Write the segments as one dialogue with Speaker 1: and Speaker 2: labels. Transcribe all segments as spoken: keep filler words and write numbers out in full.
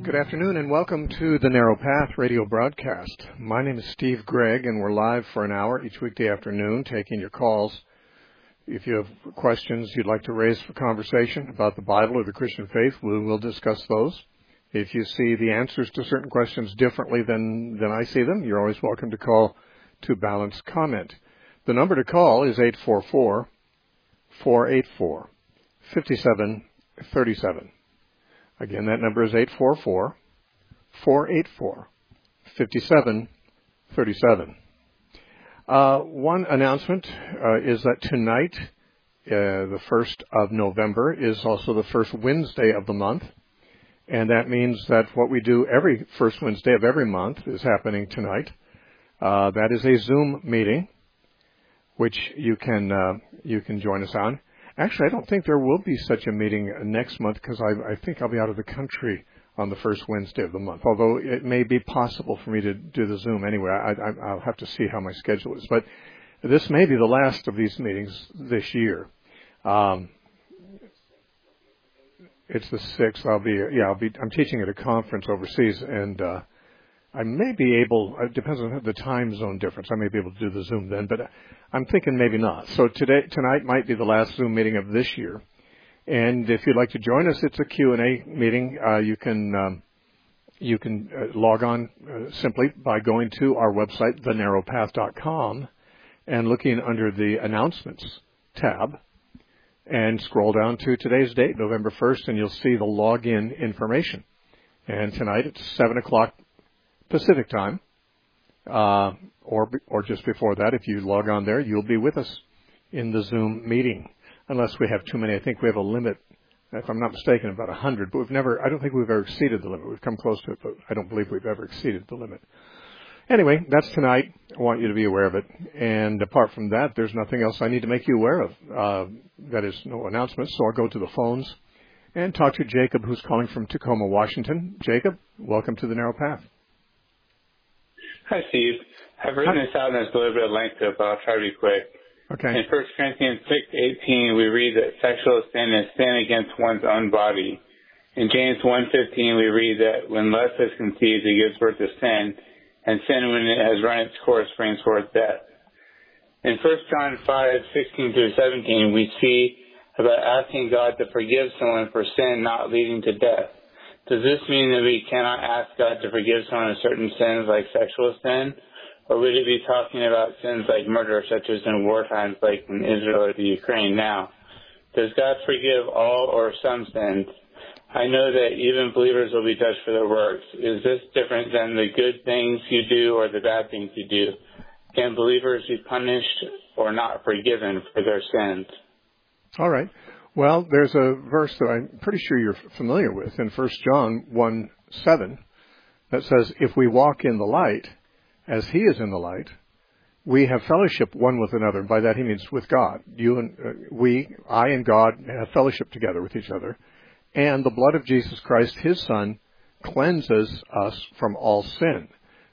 Speaker 1: Good afternoon and welcome to the Narrow Path radio broadcast. My name is Steve Gregg and we're live for an hour each weekday afternoon taking your calls. If you have questions you'd like to raise for conversation about the Bible or the Christian faith, we will discuss those. If you see the answers to certain questions differently than, than I see them, you're always welcome to call to Balanced Comment. The number to call is eight four four, four eight four, five seven three seven. Again, that number is eight four four, four eight four, five seven three seven. Uh, one announcement uh, is that tonight, uh, the first of November, is also the first Wednesday of the month. And that means that what we do every first Wednesday of every month is happening tonight. Uh, that is a Zoom meeting, which you can uh, you can join us on. Actually, I don't think there will be such a meeting next month because I, I think I'll be out of the country on the first Wednesday of the month, although it may be possible for me to do the Zoom anyway. I, I, I'll have to see how my schedule is. But this may be the last of these meetings this year. Um, it's the sixth. I'll be, yeah, I'll be, I'm teaching at a conference overseas, and uh, I may be able, it depends on the time zone difference, I may be able to do the Zoom then, but I'm thinking maybe not. So today, tonight might be the last Zoom meeting of this year. And if you'd like to join us, it's a Q and A meeting. Uh, you can um, you can uh, log on uh, simply by going to our website, the narrow path dot com, and looking under the Announcements tab, and scroll down to today's date, November first, and you'll see the login information. And tonight it's seven o'clock Pacific time, uh, or or just before that. If you log on there, you'll be with us in the Zoom meeting. Unless we have too many. I think we have a limit, if I'm not mistaken, about one hundred. But we've never, I don't think we've ever exceeded the limit. We've come close to it, but I don't believe we've ever exceeded the limit. Anyway, that's tonight. I want you to be aware of it. And apart from that, there's nothing else I need to make you aware of. Uh, that is, no announcements. So I'll go to the phones and talk to Jacob, who's calling from Tacoma, Washington. Jacob, welcome to the Narrow Path.
Speaker 2: Hi, Steve. I've written Hi. this out, and there's a little bit of length to it, but I'll try to be quick.
Speaker 1: Okay.
Speaker 2: In First Corinthians six eighteen, we read that sexual sin is sin against one's own body. In James one fifteen, we read that when lust is conceived, it gives birth to sin, and sin, when it has run its course, brings forth death. In First John five sixteen through seventeen, we see about asking God to forgive someone for sin not leading to death. Does this mean that we cannot ask God to forgive someone of certain sins like sexual sin? Or would it be talking about sins like murder, such as in war times like in Israel or the Ukraine now? Does God forgive all or some sins? I know that even believers will be judged for their works. Is this different than the good things you do or the bad things you do? Can believers be punished or not forgiven for their sins?
Speaker 1: All right. Well, there's a verse that I'm pretty sure you're familiar with in First John one seven that says, if we walk in the light, as he is in the light, we have fellowship one with another. By that he means with God. You and uh, we, I and God have fellowship together with each other. And the blood of Jesus Christ, his Son, cleanses us from all sin.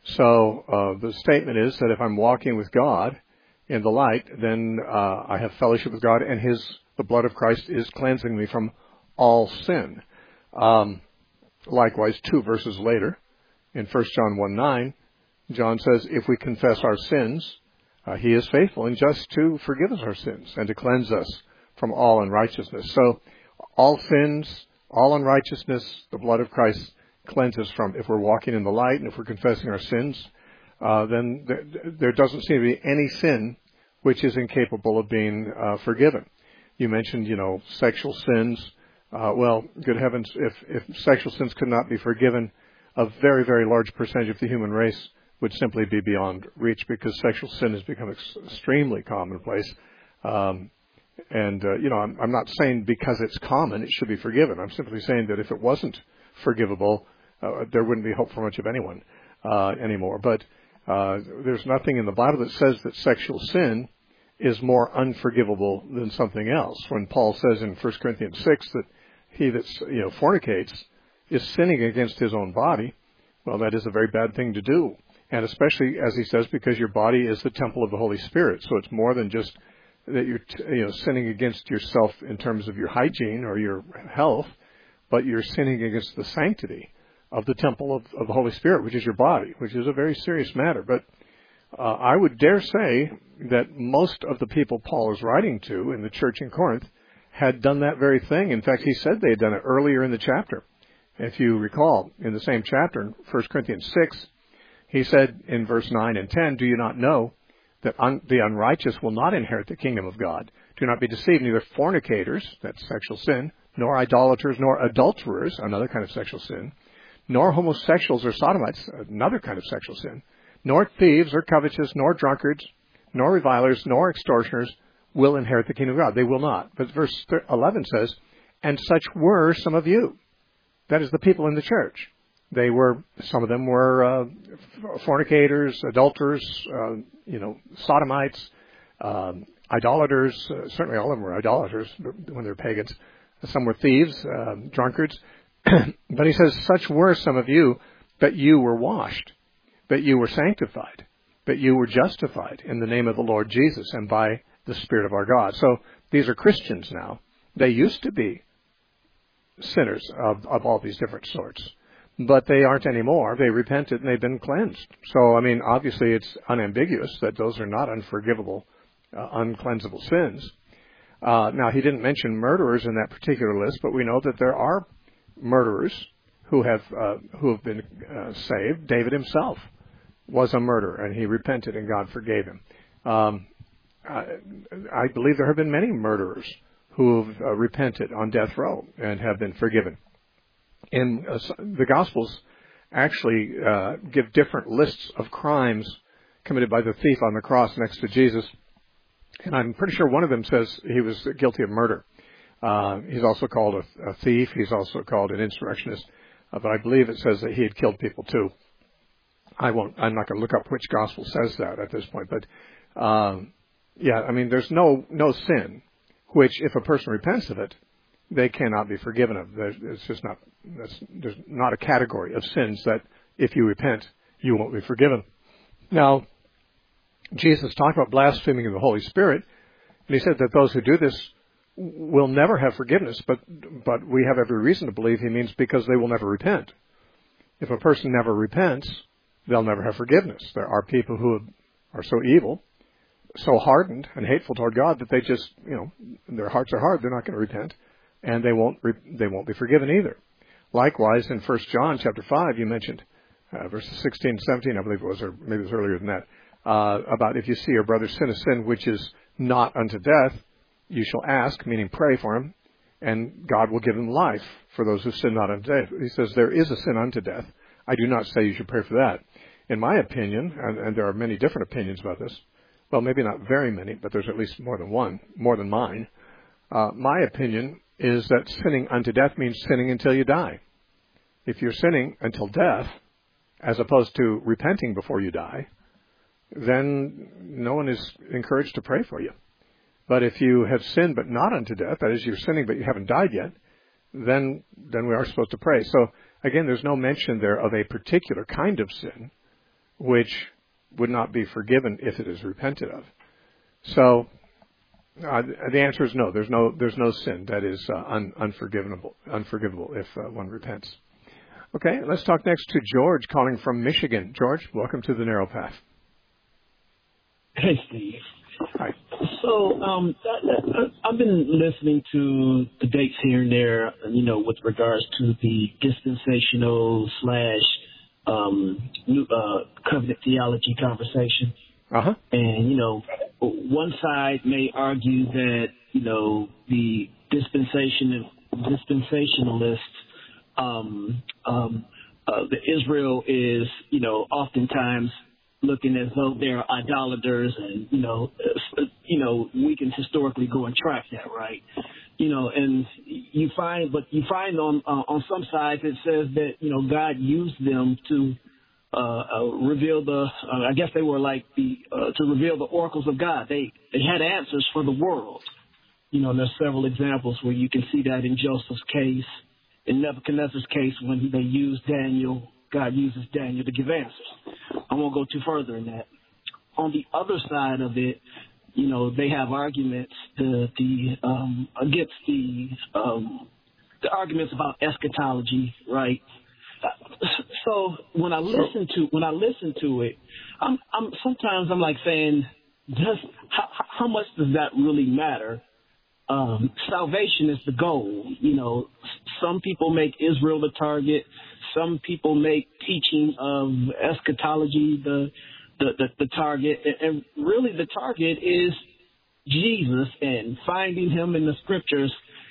Speaker 1: So uh, the statement is that if I'm walking with God in the light, then uh, I have fellowship with God, and his the blood of Christ is cleansing me from all sin. Um, likewise, two verses later, in First John one nine, John says, if we confess our sins, uh, he is faithful and just to forgive us our sins and to cleanse us from all unrighteousness. So all sins, all unrighteousness, the blood of Christ cleanses from. If we're walking in the light and if we're confessing our sins, uh, then there, there doesn't seem to be any sin which is incapable of being uh, forgiven. You mentioned, you know, sexual sins. Uh, well, good heavens, if, if sexual sins could not be forgiven, a very, very large percentage of the human race would simply be beyond reach because sexual sin has become ex- extremely commonplace. Um, and, uh, you know, I'm, I'm not saying because it's common it should be forgiven. I'm simply saying that if it wasn't forgivable, uh, there wouldn't be hope for much of anyone uh, anymore. But uh, there's nothing in the Bible that says that sexual sin is more unforgivable than something else. When Paul says in First Corinthians six that he that you know, fornicates is sinning against his own body, well, that is a very bad thing to do. And especially, as he says, because your body is the temple of the Holy Spirit. So it's more than just that you're you know, sinning against yourself in terms of your hygiene or your health, but you're sinning against the sanctity of the temple of, of the Holy Spirit, which is your body, which is a very serious matter. But uh, I would dare say that most of the people Paul is writing to in the church in Corinth had done that very thing. In fact, he said they had done it earlier in the chapter. If you recall, in the same chapter, in First Corinthians six, he said in verse nine and ten, do you not know that un- the unrighteous will not inherit the kingdom of God? Do not be deceived, neither fornicators, that's sexual sin, nor idolaters, nor adulterers, another kind of sexual sin, nor homosexuals or sodomites, another kind of sexual sin, nor thieves or covetous, nor drunkards, nor revilers, nor extortioners will inherit the kingdom of God. They will not. But verse eleven says, and such were some of you. That is the people in the church. They were, some of them were uh, fornicators, adulterers, uh, you know, sodomites, um, idolaters. Uh, certainly all of them were idolaters when they were pagans. Some were thieves, uh, drunkards. But he says, such were some of you, but you were washed, but you were sanctified, but you were justified in the name of the Lord Jesus and by the Spirit of our God. So these are Christians now. They used to be sinners of, of all these different sorts, but they aren't anymore. They repented and they've been cleansed. So, I mean, obviously it's unambiguous that those are not unforgivable, uh, uncleansable sins. Uh, now, he didn't mention murderers in that particular list, but we know that there are murderers who have uh, who have been uh, saved. David himself was a murderer, and he repented, and God forgave him. Um, I, I believe there have been many murderers who have uh, repented on death row and have been forgiven. In uh, the Gospels actually uh, give different lists of crimes committed by the thief on the cross next to Jesus. And I'm pretty sure one of them says he was guilty of murder. Uh, he's also called a, a thief. He's also called an insurrectionist. Uh, but I believe it says that he had killed people too. I won't, I'm not going to look up which gospel says that at this point. But, um, yeah, I mean, there's no, no sin, which if a person repents of it, they cannot be forgiven of. There's, it's just not, that's, there's not a category of sins that if you repent, you won't be forgiven. Now, Jesus talked about blaspheming of the Holy Spirit, and he said that those who do this will never have forgiveness, but but we have every reason to believe he means because they will never repent. If a person never repents, they'll never have forgiveness. There are people who are so evil, so hardened and hateful toward God that they just, you know, their hearts are hard. They're not going to repent, and they won't re- they won't be forgiven either. Likewise, in First John chapter five, you mentioned uh, verses sixteen and seventeen, I believe it was, or maybe it was earlier than that. Uh, about if you see your brother sin a sin which is not unto death, you shall ask, meaning pray for him, and God will give him life for those who sin not unto death. He says there is a sin unto death. I do not say you should pray for that. In my opinion, and, and there are many different opinions about this, well, maybe not very many, but there's at least more than one, more than mine. Uh, my opinion is that sinning unto death means sinning until you die. If you're sinning until death, as opposed to repenting before you die, then no one is encouraged to pray for you. But if you have sinned but not unto death, that is, you're sinning but you haven't died yet, then then we are supposed to pray. So, again, there's no mention there of a particular kind of sin which would not be forgiven if it is repented of. So, uh, the answer is no. There's no there's no sin that is uh, un, unforgivable, unforgivable if uh, one repents. Okay, let's talk next to George calling from Michigan. George, welcome to the Narrow Path.
Speaker 3: Hey, Steve.
Speaker 1: Hi.
Speaker 3: So, um, I, I, I've been listening to debates here and there, you know, with regards to the dispensational slash um, new, uh, covenant theology conversation.
Speaker 1: Uh-huh.
Speaker 3: And, you know, one side may argue that, you know, the dispensation dispensationalists, um, um, uh, the Israel is, you know, oftentimes looking as though they're idolaters, and you know, uh, you know, we can historically go and track that, right? You know, and you find, but you find on uh, on some sides it says that you know God used them to uh, uh, reveal the. Uh, I guess they were like the uh, to reveal the oracles of God. They they had answers for the world. You know, and there's several examples where you can see that in Joseph's case, in Nebuchadnezzar's case when they used Daniel. God uses Daniel to give answers. I won't go too further in that. On the other side of it, you know, they have arguments the, the um, against the um, the arguments about eschatology, right? So when I listen to when I listen to it, I'm, I'm sometimes I'm like saying, does how, how much does that really matter? Um, salvation is the goal. You know, some people make Israel the target. Some people make teaching of eschatology the the, the, the target. And really the target is Jesus and finding him in the scriptures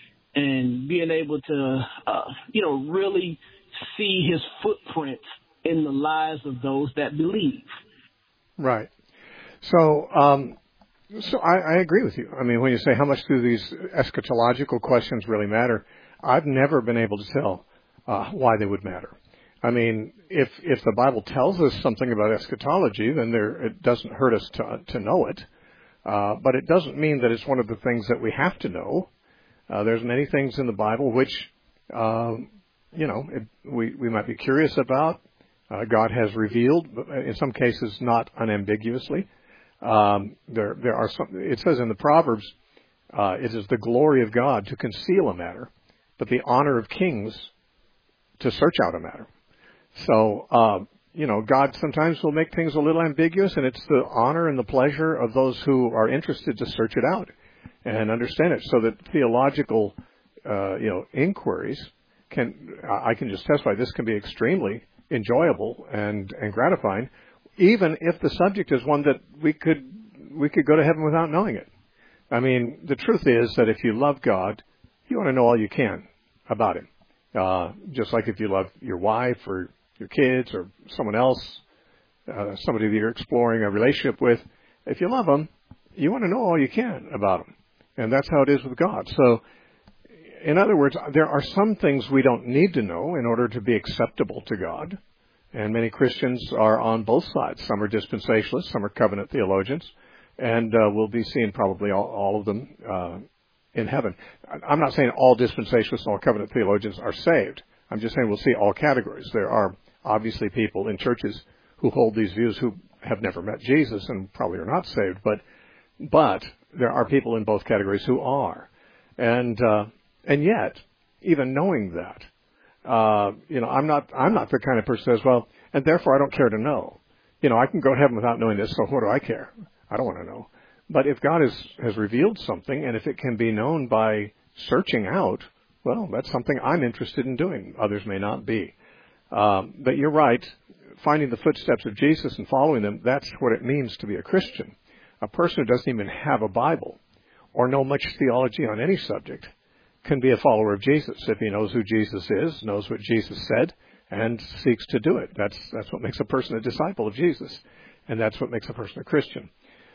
Speaker 3: and being able to, uh, you know, really see his footprints in the lives of those that believe.
Speaker 1: Right. So, um, so I, I agree with you. I mean, when you say how much do these eschatological questions really matter, I've never been able to tell uh, why they would matter. I mean, if if the Bible tells us something about eschatology, then there it doesn't hurt us to to know it. Uh, but it doesn't mean that it's one of the things that we have to know. Uh, there's many things in the Bible which, uh, you know, it, we we might be curious about. Uh, God has revealed, but in some cases not unambiguously. Um, there there are some. It says in the Proverbs, uh, it is the glory of God to conceal a matter, but the honor of kings to search out a matter. So, uh, you know, God sometimes will make things a little ambiguous, and it's the honor and the pleasure of those who are interested to search it out and understand it, so that theological, uh, you know, inquiries can. I can just testify this can be extremely enjoyable and, and gratifying, even if the subject is one that we could we could go to heaven without knowing it. I mean, the truth is that if you love God, you want to know all you can about him. Uh, just like if you love your wife or your kids or someone else, uh, somebody that you're exploring a relationship with, if you love them, you want to know all you can about them. And that's how it is with God. So, in other words, there are some things we don't need to know in order to be acceptable to God. And many Christians are on both sides. Some are dispensationalists, some are covenant theologians, and uh, we'll be seeing probably all, all of them uh, in heaven. I'm not saying all dispensationalists and all covenant theologians are saved. I'm just saying we'll see all categories. There are obviously people in churches who hold these views who have never met Jesus and probably are not saved, but but there are people in both categories who are. And uh, and yet, even knowing that, Uh, you know, I'm not, I'm not the kind of person who says, well, and therefore I don't care to know. You know, I can go to heaven without knowing this, so what do I care? I don't want to know. But if God has, has revealed something, and if it can be known by searching out, well, that's something I'm interested in doing. Others may not be. Um, but you're right. Finding the footsteps of Jesus and following them, that's what it means to be a Christian. A person who doesn't even have a Bible or know much theology on any subject can be a follower of Jesus if he knows who Jesus is, knows what Jesus said, and seeks to do it. That's that's what makes a person a disciple of Jesus, and that's what makes a person a Christian.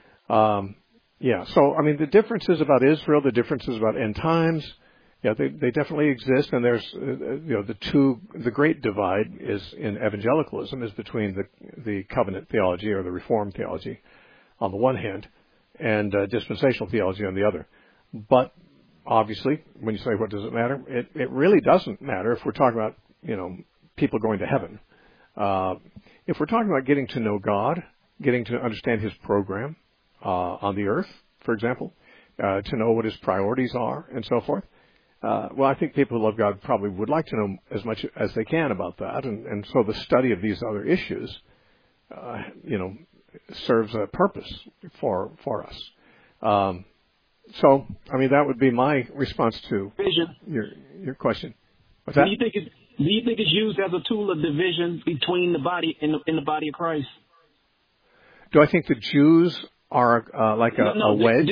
Speaker 1: Um, yeah, so, I mean, the differences about Israel, the differences about end times, yeah, they, they definitely exist, and there's, uh, you know, the two, the great divide is in evangelicalism is between the, the covenant theology or the Reformed theology on the one hand, and uh, dispensational theology on the other. But obviously, when you say what does it matter, it, it really doesn't matter if we're talking about, you know, people going to heaven. Uh, if we're talking about getting to know God, getting to understand his program uh, on the earth, for example, uh, to know what his priorities are and so forth, uh, well, I think people who love God probably would like to know as much as they can about that. And, and so the study of these other issues, uh, you know, serves a purpose for for us. Um So, I mean, that would be my response to
Speaker 3: Vision.
Speaker 1: your your question. What's
Speaker 3: do
Speaker 1: that?
Speaker 3: you think it, do you think it's used as a tool of division between the body in the, in the body of Christ?
Speaker 1: Do I think the Jews are uh, like a,
Speaker 3: no, no,
Speaker 1: a wedge?
Speaker 3: Do,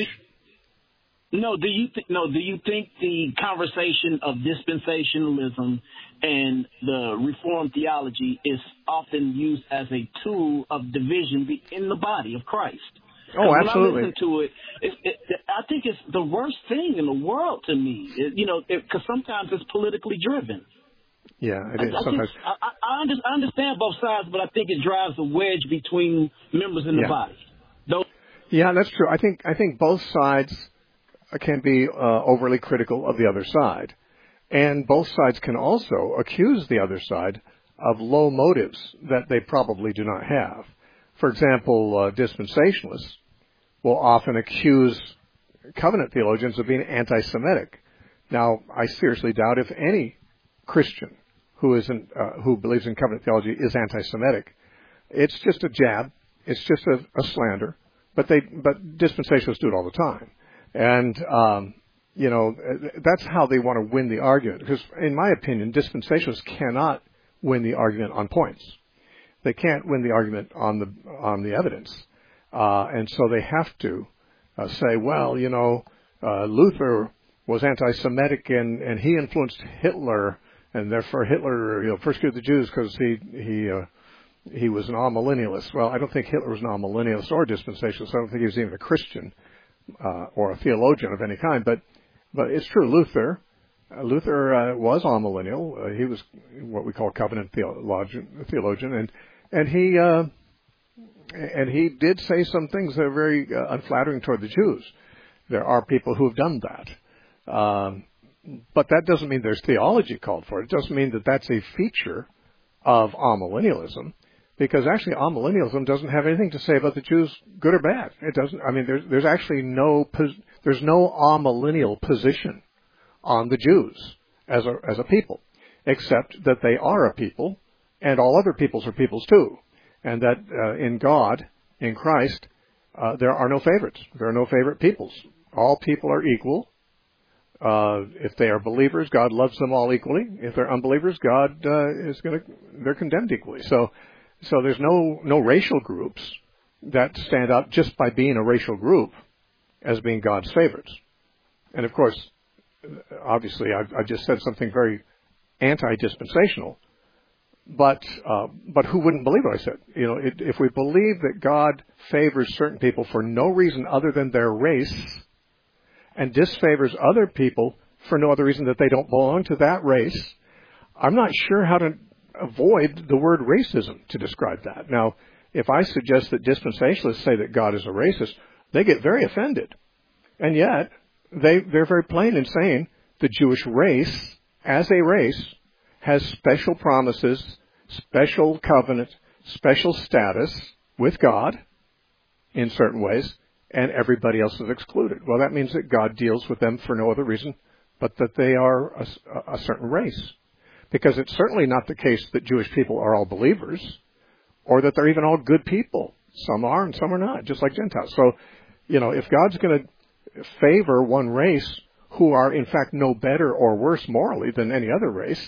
Speaker 3: no. Do you th- no? Do you think the conversation of dispensationalism and the Reformed theology is often used as a tool of division in the body of Christ?
Speaker 1: Oh, absolutely.
Speaker 3: When I listen to it, it, it, I think it's the worst thing in the world to me. It, you know, because sometimes it's politically driven.
Speaker 1: Yeah, it is
Speaker 3: I, I
Speaker 1: sometimes.
Speaker 3: Think, I, I, under, I understand both sides, but I think it drives a wedge between members in the
Speaker 1: Yeah.
Speaker 3: body. Those
Speaker 1: Yeah, that's true. I think I think both sides can be uh, overly critical of the other side, and both sides can also accuse the other side of low motives that they probably do not have. For example, uh, dispensationalists will often accuse covenant theologians of being anti-Semitic. Now, I seriously doubt if any Christian who isn't, uh, who believes in covenant theology is anti-Semitic. It's just a jab. It's just a, a slander. But they, but dispensationalists do it all the time. And, um, you know, that's how they want to win the argument. Because in my opinion, dispensationalists cannot win the argument on points. They can't win the argument on the, on the evidence. Uh, and so they have to uh, say, well, you know, uh, Luther was anti-Semitic and, and he influenced Hitler, and therefore Hitler, you know, persecuted the Jews because he, he, uh, he was an amillennialist. Well, I don't think Hitler was an amillennialist or dispensationalist. I don't think he was even a Christian, uh, or a theologian of any kind. But, but it's true. Luther, uh, Luther, uh, was amillennial. Uh, he was what we call covenant theologian, theologian, and, and he, uh, and he did say some things that are very uh, unflattering toward the Jews. There are people who have done that. Um, but that doesn't mean there's theology called for it. It doesn't mean that that's a feature of amillennialism, because actually amillennialism doesn't have anything to say about the Jews, good or bad. It doesn't. I mean, there's, there's actually no, there's no amillennial position on the Jews as a, as a people, except that they are a people, and all other peoples are peoples too. And that uh, in God, in Christ, uh, there are no favorites. There are no favorite peoples. All people are equal. Uh, if they are believers, God loves them all equally. If they're unbelievers, God uh, is going to, they're condemned equally. So, so there's no, no racial groups that stand out just by being a racial group as being God's favorites. And of course, obviously, I've, I've just said something very anti-dispensational. But uh, but who wouldn't believe what I said? You know, it, if we believe that God favors certain people for no reason other than their race, and disfavors other people for no other reason that they don't belong to that race, I'm not sure how to avoid the word racism to describe that. Now, if I suggest that dispensationalists say that God is a racist, they get very offended. And yet, they, they're very plain in saying the Jewish race, as a race, has special promises, special covenant, special status with God in certain ways, and everybody else is excluded. Well, that means that God deals with them for no other reason but that they are a, a certain race. Because it's certainly not the case that Jewish people are all believers, or that they're even all good people. Some are and some are not, just like Gentiles. So, you know, if God's going to favor one race who are in fact no better or worse morally than any other race,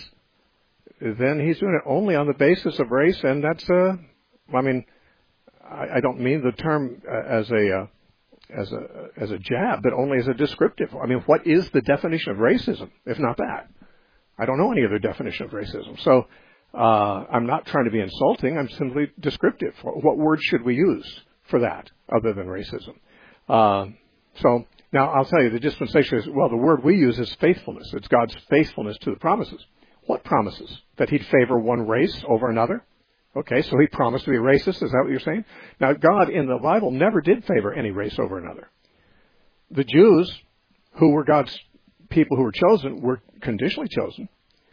Speaker 1: then he's doing it only on the basis of race, and that's a, I mean, I, I don't mean the term uh, as a, uh, as a, as a jab, but only as a descriptive. I mean, what is the definition of racism, if not that? I don't know any other definition of racism. So, uh, I'm not trying to be insulting, I'm simply descriptive. What, what word should we use for that, other than racism? Uh, so, now I'll tell you, the dispensationalists, well, the word we use is faithfulness. It's God's faithfulness to the promises. What promises? That he'd favor one race over another? Okay, so he promised to be racist. Is that what you're saying? Now, God in the Bible never did favor any race over another. The Jews, who were God's people who were chosen, were conditionally chosen.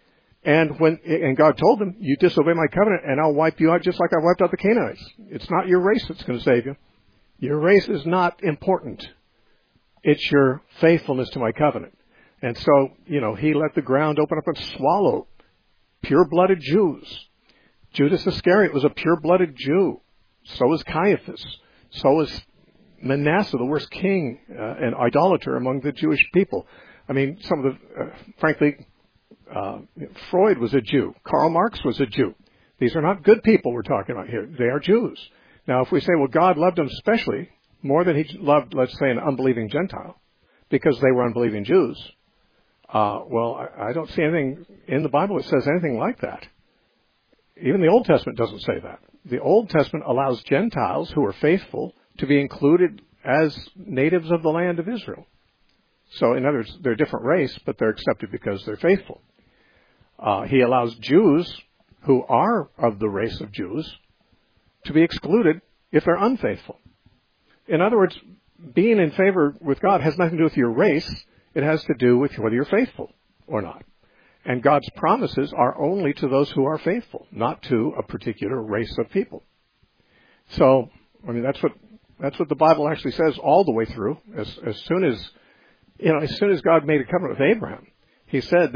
Speaker 1: And when and God told them, you disobey my covenant and I'll wipe you out just like I wiped out the Canaanites. It's not your race that's going to save you. Your race is not important. It's your faithfulness to my covenant. And so, you know, he let the ground open up and swallow pure-blooded Jews. Judas Iscariot was a pure-blooded Jew. So was Caiaphas. So was Manasseh, the worst king uh, and idolater among the Jewish people. I mean, some of the, uh, frankly, uh, Freud was a Jew. Karl Marx was a Jew. These are not good people we're talking about here. They are Jews. Now, if we say, well, God loved them specially, more than he loved, let's say, an unbelieving Gentile, because they were unbelieving Jews, Uh, well, I, I don't see anything in the Bible that says anything like that. Even the Old Testament doesn't say that. The Old Testament allows Gentiles who are faithful to be included as natives of the land of Israel. So, in other words, they're a different race, but they're accepted because they're faithful. Uh, he allows Jews who are of the race of Jews to be excluded if they're unfaithful. In other words, being in favor with God has nothing to do with your race. It has to do with whether you're faithful or not. And God's promises are only to those who are faithful, not to a particular race of people. So, I mean, that's what that's what the Bible actually says all the way through. As, as soon as, you know, as soon as God made a covenant with Abraham, he said that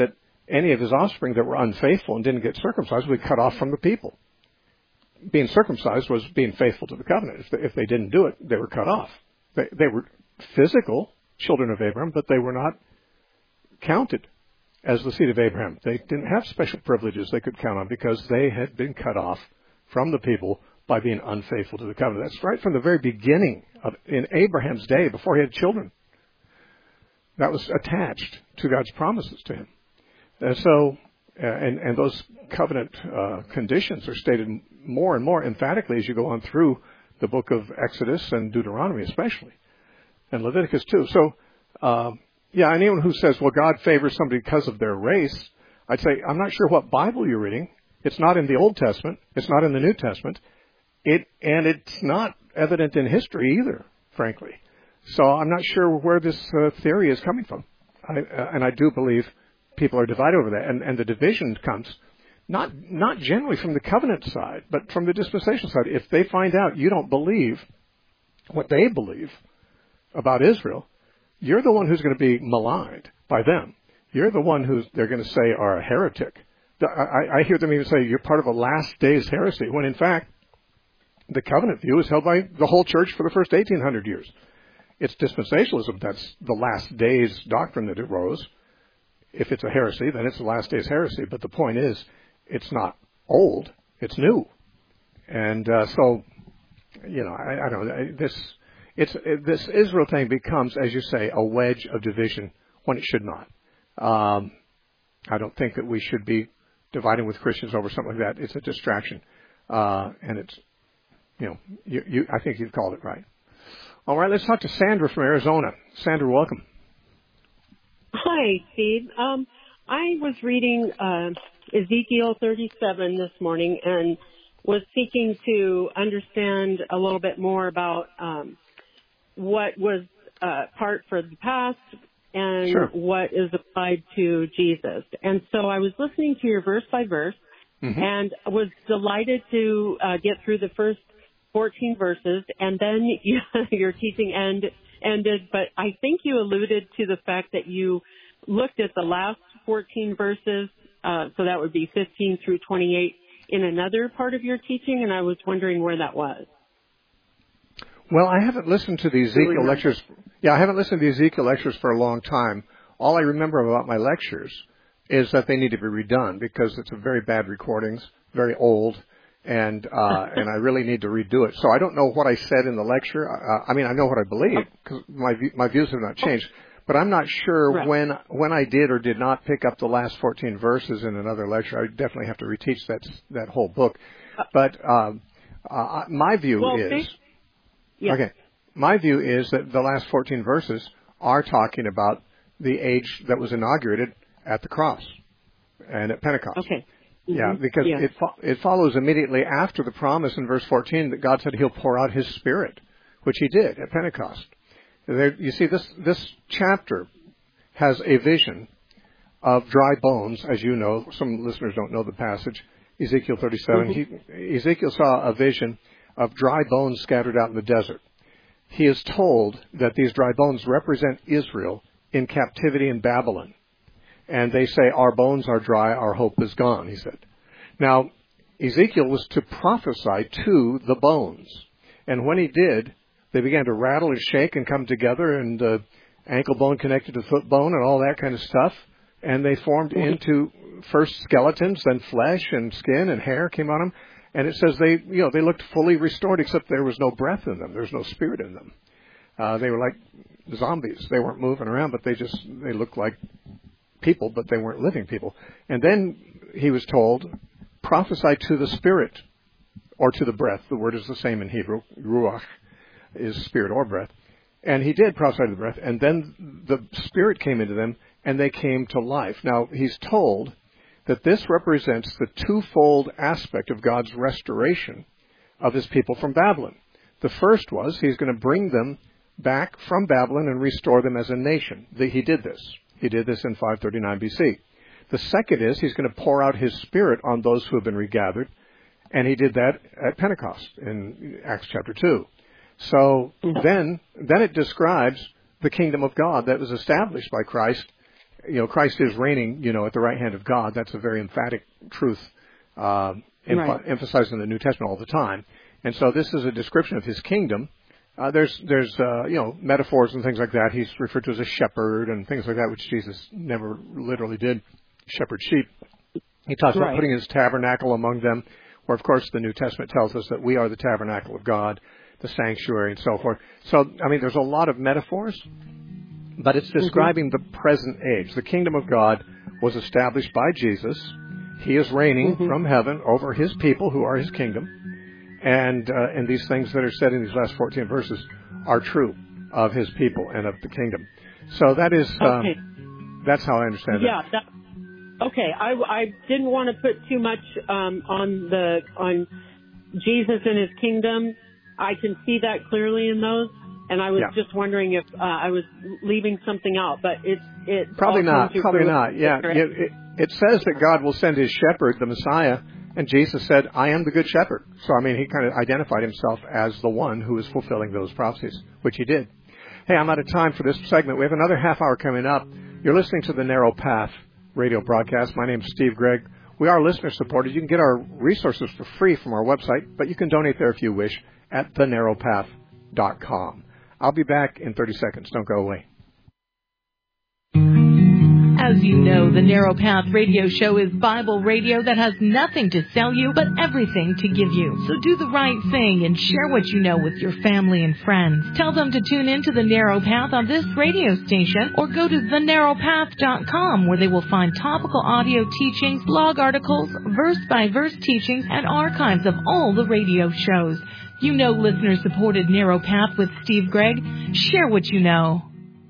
Speaker 1: any of his offspring that were unfaithful and didn't get circumcised would be cut off from the people. Being circumcised was being faithful to the covenant. If they, if they didn't do it, they were cut off. They, they were physical children of Abraham, but they were not counted as the seed of Abraham. They didn't have special privileges they could count on because they had been cut off from the people by being unfaithful to the covenant. That's right from the very beginning of in Abraham's day, before he had children. That was attached to God's promises to him. And so, uh, and, and those covenant uh, conditions are stated more and more emphatically as you go on through the book of Exodus and Deuteronomy especially, and Leviticus too. So, uh, yeah, anyone who says, well, God favors somebody because of their race, I'd say, I'm not sure what Bible you're reading. It's not in the Old Testament. It's not in the New Testament. It and it's not evident in history either, frankly. So I'm not sure where this uh, theory is coming from. I, uh, and I do believe people are divided over that. And, and the division comes not not generally from the covenant side, but from the dispensation side. If they find out you don't believe what they believe about Israel, you're the one who's going to be maligned by them. You're the one who they're going to say are a heretic. I, I hear them even say you're part of a last days heresy, when in fact the covenant view is held by the whole church for the first eighteen hundred years. It's dispensationalism that's the last days doctrine that arose. If it's a heresy, then it's the last days heresy. But the point is, it's not old, it's new. And uh, so, you know, I, I don't know, this, it's, it, this Israel thing becomes, as you say, a wedge of division when it should not. Um, I don't think that we should be dividing with Christians over something like that. It's a distraction. Uh, and it's, you know, you, you, I think you've called it right. All right, let's talk to Sandra from Arizona. Sandra, welcome.
Speaker 4: Hi, Steve. Um, I was reading uh, Ezekiel thirty-seven this morning and was seeking to understand a little bit more about um, what was uh, part for the past and
Speaker 1: sure.
Speaker 4: what is applied to Jesus. And so I was listening to your verse by verse mm-hmm. and was delighted to uh, get through the first fourteen verses, and then you, your teaching end, ended, but I think you alluded to the fact that you looked at the last fourteen verses, uh, so that would be fifteen through twenty-eight, in another part of your teaching, and I was wondering where that was.
Speaker 1: Well, I haven't listened to the Ezekiel lectures. Yeah, I haven't listened to the Ezekiel lectures for a long time. All I remember about my lectures is that they need to be redone because it's a very bad recordings, very old. And uh, and I really need to redo it. So I don't know what I said in the lecture. Uh, I mean, I know what I believe because my my views have not changed. But I'm not sure right. when when I did or did not pick up the last fourteen verses in another lecture. I definitely have to reteach that that whole book. But um, uh, my view
Speaker 4: well,
Speaker 1: is
Speaker 4: they, yeah.
Speaker 1: okay. My view is that the last fourteen verses are talking about the age that was inaugurated at the cross and at Pentecost.
Speaker 4: Okay.
Speaker 1: Yeah, because
Speaker 4: yeah.
Speaker 1: it fo- it follows immediately after the promise in verse fourteen that God said He'll pour out His Spirit, which He did at Pentecost. There, you see, this this chapter has a vision of dry bones, as you know. Some listeners don't know the passage, Ezekiel thirty-seven. Mm-hmm. He, Ezekiel saw a vision of dry bones scattered out in the desert. He is told that these dry bones represent Israel in captivity in Babylon. And they say, our bones are dry, our hope is gone, he said. Now, Ezekiel was to prophesy to the bones. And when he did, they began to rattle and shake and come together, and uh, ankle bone connected to foot bone and all that kind of stuff. And they formed into first skeletons, then flesh and skin and hair came on them. And it says they, you know, they looked fully restored, except there was no breath in them. There was no spirit in them. Uh, they were like zombies. They weren't moving around, but they just, they looked like people, but they weren't living people. And then he was told, prophesy to the spirit or to the breath. The word is the same in Hebrew. Ruach is spirit or breath. And he did prophesy to the breath. And then the spirit came into them and they came to life. Now, he's told that this represents the twofold aspect of God's restoration of his people from Babylon. The first was he's going to bring them back from Babylon and restore them as a nation. He did this. He did this in five thirty-nine B C. The second is he's going to pour out his Spirit on those who have been regathered, and he did that at Pentecost in Acts chapter two. So then, then it describes the kingdom of God that was established by Christ you know, Christ is reigning, you know, at the right hand of God. That's a very emphatic truth, uh, emph-
Speaker 4: Right.
Speaker 1: emphasized in the New Testament all the time. And so this is a description of his kingdom. Uh, there's, there's, uh, you know, metaphors and things like that. He's referred to as a shepherd and things like that, which Jesus never literally did, shepherd sheep. He talks
Speaker 4: Right.
Speaker 1: about putting his tabernacle among them, where, of course, the New Testament tells us that we are the tabernacle of God, the sanctuary, and so forth. So, I mean, there's a lot of metaphors, but it's describing mm-hmm. the present age. The kingdom of God was established by Jesus. He is reigning mm-hmm. from heaven over his people who are his kingdom. And uh, and these things that are said in these last fourteen verses are true of his people and of the kingdom. So that is, uh,
Speaker 4: okay.
Speaker 1: that's how I understand
Speaker 4: yeah,
Speaker 1: it.
Speaker 4: Yeah. Okay. I, I didn't want to put too much um, on the on Jesus and his kingdom. I can see that clearly in those, and I was
Speaker 1: yeah.
Speaker 4: just wondering if uh, I was leaving something out. But it it
Speaker 1: probably not. Probably not. Yeah. It, it, it says that God will send his shepherd, the Messiah. And Jesus said, I am the good shepherd. So, I mean, he kind of identified himself as the one who is fulfilling those prophecies, which he did. Hey, I'm out of time for this segment. We have another half hour coming up. You're listening to the Narrow Path radio broadcast. My name is Steve Gregg. We are listener supported. You can get our resources for free from our website, but you can donate there if you wish at the narrow path dot com. I'll be back in thirty seconds. Don't go away.
Speaker 5: As you know, the Narrow Path radio show is Bible radio that has nothing to sell you, but everything to give you. So do the right thing and share what you know with your family and friends. Tell them to tune in to the Narrow Path on this radio station, or go to the narrow path dot com, where they will find topical audio teachings, blog articles, verse-by-verse teachings, and archives of all the radio shows. You know listener-supported Narrow Path with Steve Gregg. Share what you know.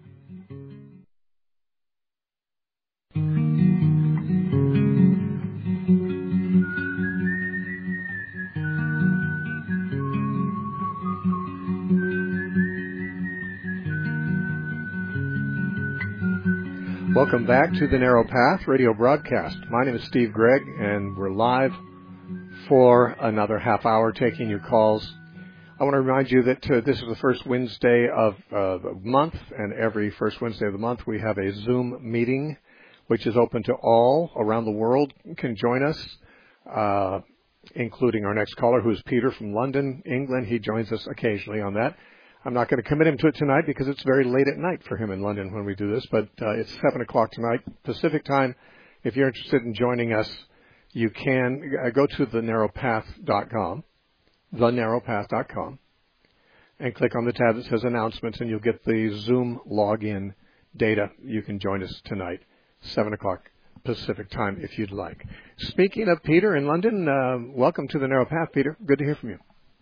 Speaker 1: Welcome back to the Narrow Path radio broadcast. My name is Steve Gregg, and we're live for another half hour taking your calls. I want to remind you that uh, this is the first Wednesday of uh, the month, and every first Wednesday of the month we have a Zoom meeting, which is open to all around the world. You can join us, uh, including our next caller, who is Peter from London, England. He joins us occasionally on that. I'm not going to commit him to it tonight because it's very late at night for him in London when we do this, but uh, it's seven o'clock tonight, Pacific time. If you're interested in joining us, you can uh, go to the narrow path dot com, the narrow path dot com, and click on the tab that says announcements, and you'll get the Zoom login data. You can join us tonight, seven o'clock Pacific time, if you'd like. Speaking of Peter in London, uh, welcome to the Narrow Path, Peter. Good to hear from you.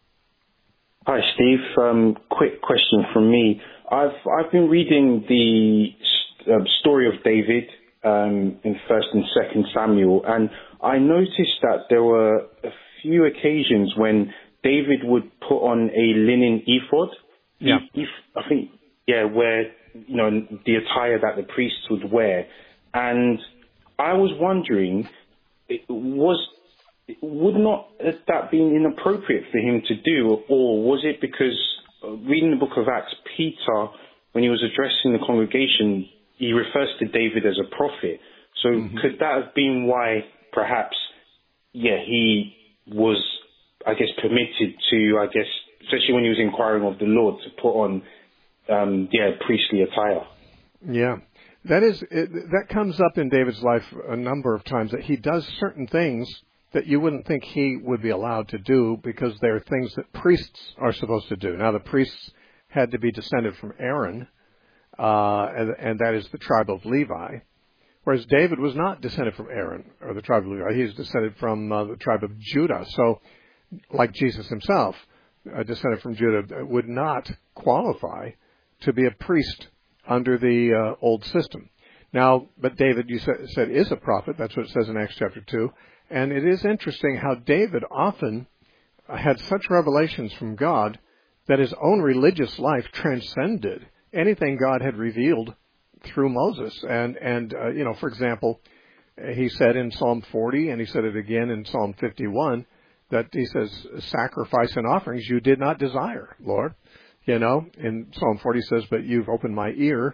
Speaker 6: Hi, Steve. Um, quick question from me. I've I've been reading the uh, story of David um, in First and Second Samuel, and I noticed that there were a few occasions when David would put on a linen ephod.
Speaker 1: Yeah.
Speaker 6: E- I think, yeah, where you know the attire that the priests would wear, and I was wondering, was. Would not that be inappropriate for him to do, or was it because, uh, reading the book of Acts, Peter, when he was addressing the congregation, he refers to David as a prophet. So mm-hmm. could that have been why, perhaps, yeah, he was, I guess, permitted to, I guess, especially when he was inquiring of the Lord, to put on, um, yeah, priestly attire?
Speaker 1: Yeah. That is, it, that comes up in David's life a number of times, that he does certain things that you wouldn't think he would be allowed to do because they're things that priests are supposed to do. Now, the priests had to be descended from Aaron, uh, and, and that is the tribe of Levi, whereas David was not descended from Aaron or the tribe of Levi. He is descended from uh, the tribe of Judah. So, like Jesus himself, uh, descended from Judah, would not qualify to be a priest under the uh, old system. Now, but David, you said, said, is a prophet. That's what it says in Acts chapter two. And it is interesting how David often had such revelations from God that his own religious life transcended anything God had revealed through Moses. And, and uh, you know, for example, he said in Psalm forty, and he said it again in Psalm fifty-one, that he says, sacrifice and offerings you did not desire, Lord. You know, in Psalm forty says, but you've opened my ear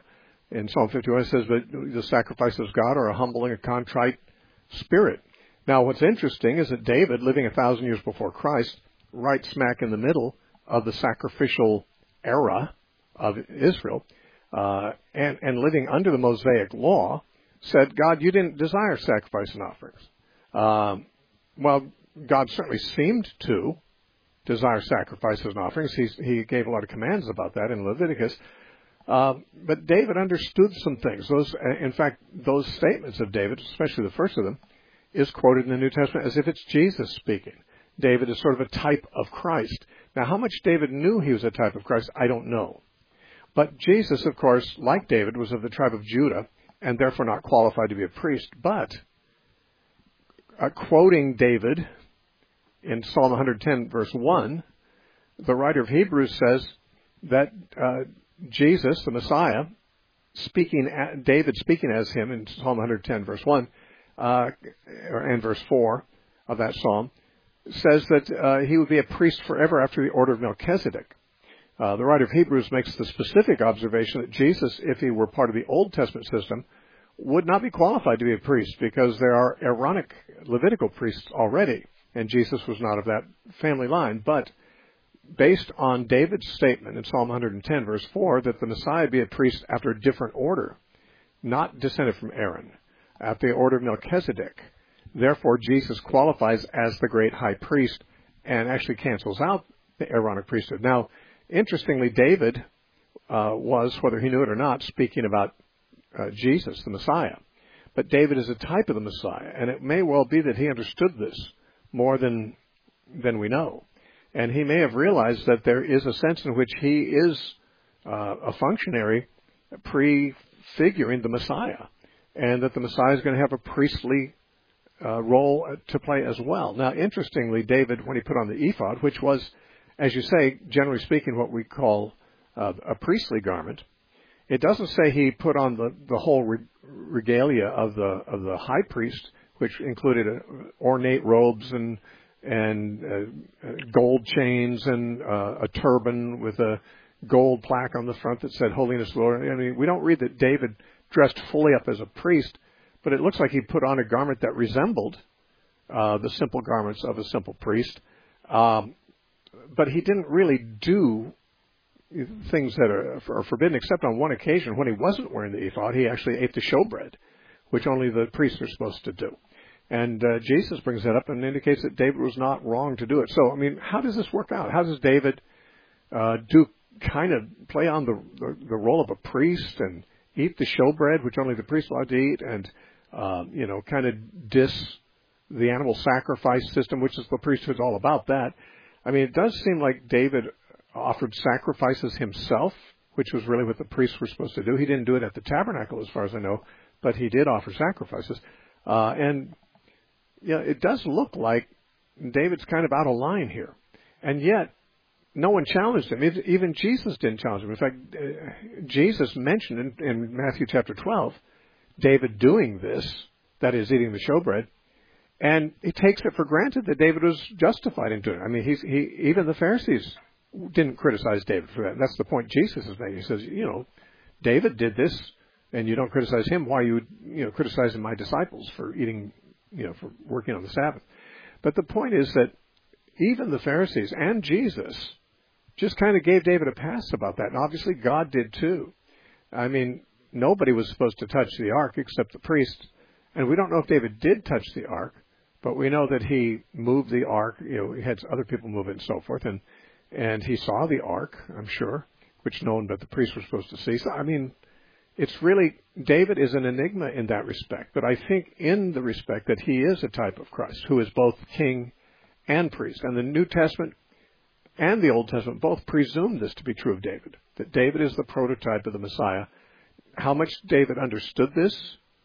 Speaker 1: In Psalm fifty-one, it says, but the sacrifices of God are a humbling, a contrite spirit. Now, what's interesting is that David, living a thousand years before Christ, right smack in the middle of the sacrificial era of Israel, uh, and, and living under the Mosaic law, said, God, you didn't desire sacrifice and offerings. Um, well, God certainly seemed to desire sacrifices and offerings. He, he gave a lot of commands about that in Leviticus. Uh, but David understood some things. Those, in fact, those statements of David, especially the first of them, is quoted in the New Testament as if it's Jesus speaking. David is sort of a type of Christ. Now, how much David knew he was a type of Christ, I don't know. But Jesus, of course, like David, was of the tribe of Judah and therefore not qualified to be a priest. But uh, quoting David in Psalm one ten, verse one, the writer of Hebrews says that uh, Jesus, the Messiah, speaking at, David speaking as him in Psalm one ten, verse one, uh, and verse four of that psalm, says that uh, he would be a priest forever after the order of Melchizedek. Uh, the writer of Hebrews makes the specific observation that Jesus, if he were part of the Old Testament system, would not be qualified to be a priest because there are Aaronic Levitical priests already, and Jesus was not of that family line. But based on David's statement in Psalm one ten, verse four, that the Messiah be a priest after a different order, not descended from Aaron, at the order of Melchizedek, therefore Jesus qualifies as the great high priest and actually cancels out the Aaronic priesthood. Now, interestingly, David uh, was, whether he knew it or not, speaking about uh, Jesus, the Messiah. But David is a type of the Messiah, and it may well be that he understood this more than than we know. And he may have realized that there is a sense in which he is uh, a functionary prefiguring the Messiah, and that the Messiah is going to have a priestly uh, role to play as well. Now, interestingly, David, when he put on the ephod, which was, as you say, generally speaking, what we call uh, a priestly garment, it doesn't say he put on the, the whole re- regalia of the of the high priest, which included uh, ornate robes and and uh, gold chains and uh, a turban with a gold plaque on the front that said "Holiness, Lord." I mean, we don't read that David dressed fully up as a priest, but it looks like he put on a garment that resembled uh, the simple garments of a simple priest. Um, but he didn't really do things that are, are forbidden, except on one occasion when he wasn't wearing the ephod. He actually ate the showbread, which only the priests are supposed to do. And uh, Jesus brings that up and indicates that David was not wrong to do it. So, I mean, how does this work out? How does David uh, do kind of play on the, the, the role of a priest and eat the showbread, which only the priest allowed to eat, and, uh, you know, kind of diss the animal sacrifice system, which is the priesthood's all about that. I mean, it does seem like David offered sacrifices himself, which was really what the priests were supposed to do. He didn't do it at the tabernacle, as far as I know, but he did offer sacrifices. Uh, and, yeah, it does look like David's kind of out of line here. And yet, no one challenged him. Even Jesus didn't challenge him. In fact, uh, Jesus mentioned in, in Matthew chapter twelve, David doing this, that is, eating the showbread, and he takes it for granted that David was justified in doing it. I mean, he's, he even the Pharisees didn't criticize David for that. And that's the point Jesus is making. He says, you know, David did this, and you don't criticize him. Why are you, you know, criticizing my disciples for eating, you know, for working on the Sabbath? But the point is that even the Pharisees and Jesus just kind of gave David a pass about that. And obviously God did too. I mean, nobody was supposed to touch the ark except the priests. And we don't know if David did touch the ark, but we know that he moved the ark. You know, he had other people move it and so forth. And, and he saw the ark, I'm sure, which no one but the priests were supposed to see. So, I mean, it's really, David is an enigma in that respect. But I think in the respect that he is a type of Christ, who is both king and priest. And the New Testament and the Old Testament both presume this to be true of David, that David is the prototype of the Messiah. How much David understood this,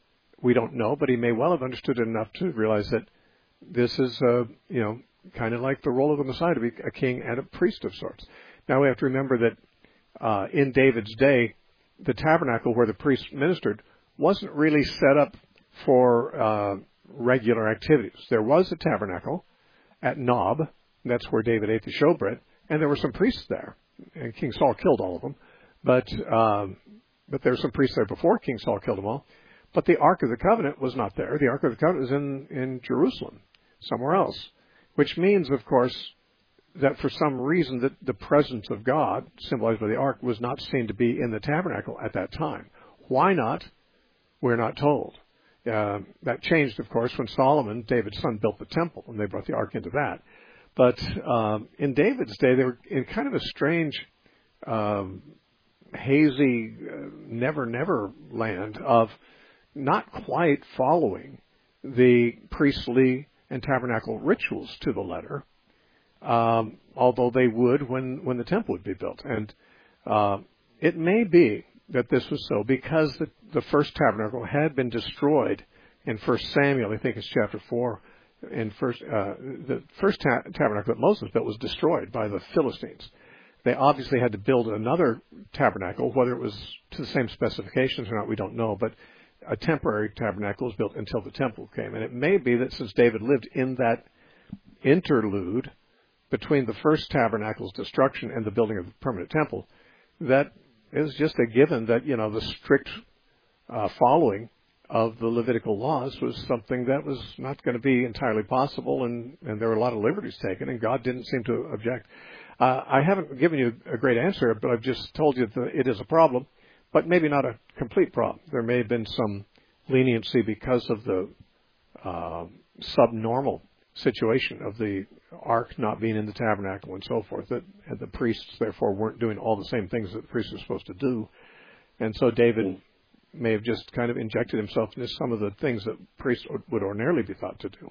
Speaker 1: we don't know, but he may well have understood it enough to realize that this is, uh, you know, kind of like the role of the Messiah, to be a king and a priest of sorts. Now we have to remember that uh, in David's day, the tabernacle where the priest ministered wasn't really set up for uh, regular activities. There was a tabernacle at Nob. That's where David ate the showbread, and there were some priests there. And King Saul killed all of them, but um, but there were some priests there before King Saul killed them all. But the Ark of the Covenant was not there. The Ark of the Covenant was in, in Jerusalem, somewhere else, which means, of course, that for some reason that the presence of God, symbolized by the Ark, was not seen to be in the tabernacle at that time. Why not? We're not told. Uh, that changed, of course, when Solomon, David's son, built the temple, and they brought the Ark into that. But um, in David's day, they were in kind of a strange, um, hazy, uh, never, never land of not quite following the priestly and tabernacle rituals to the letter, um, although they would when, when the temple would be built. And uh, it may be that this was so because the, the first tabernacle had been destroyed in First Samuel, I think it's chapter four. In first, uh, the first ta- tabernacle that Moses built was destroyed by the Philistines. They obviously had to build another tabernacle, whether it was to the same specifications or not, we don't know, but a temporary tabernacle was built until the temple came. And it may be that since David lived in that interlude between the first tabernacle's destruction and the building of the permanent temple, that it was just a given that, you know, the strict uh, following of the Levitical laws was something that was not going to be entirely possible, and, and there were a lot of liberties taken, and God didn't seem to object. Uh, I haven't given you a great answer, but I've just told you that it is a problem, but maybe not a complete problem. There may have been some leniency because of the uh, subnormal situation of the ark not being in the tabernacle and so forth, that the priests, therefore, weren't doing all the same things that the priests were supposed to do. And so David may have just kind of injected himself into some of the things that priests would ordinarily be thought to do.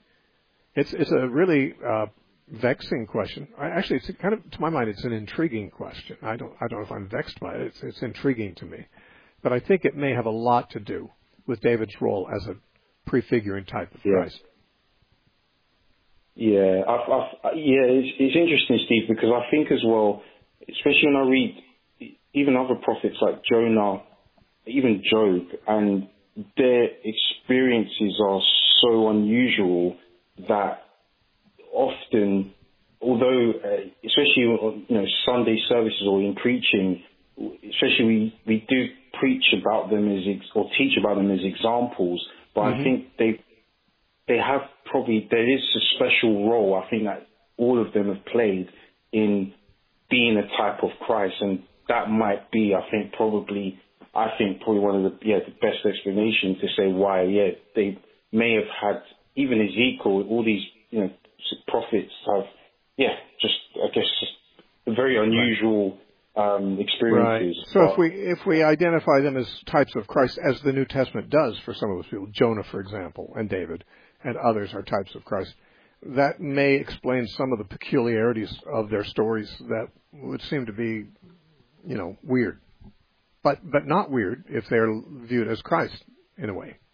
Speaker 1: It's it's a really uh, vexing question. I, actually, it's kind of, to my mind, it's an intriguing question. I don't I don't know if I'm vexed by it. It's, it's intriguing to me, but I think it may have a lot to do with David's role as a prefiguring type of
Speaker 6: yeah.
Speaker 1: Christ.
Speaker 6: Yeah, I've, I've, yeah, it's, it's interesting, Steve, because I think as well, especially when I read even other prophets like Jonah, even Job, and their experiences are so unusual that often, although, uh, especially on, you know, Sunday services or in preaching, especially we, we do preach about them as ex- or teach about them as examples, but mm-hmm. I think they they have probably, there is a special role I think that all of them have played in being a type of Christ, and that might be, I think, probably, I think probably one of the yeah the best explanations to say why yeah they may have had, even Ezekiel, all these you know prophets have yeah just I guess just very unusual um, experiences.
Speaker 1: Right. So but, if we if we identify them as types of Christ, as the New Testament does for some of those people, Jonah, for example, and David, and others are types of Christ, that may explain some of the peculiarities of their stories that would seem to be, you know, weird. But but not weird if they're viewed as Christ in a way.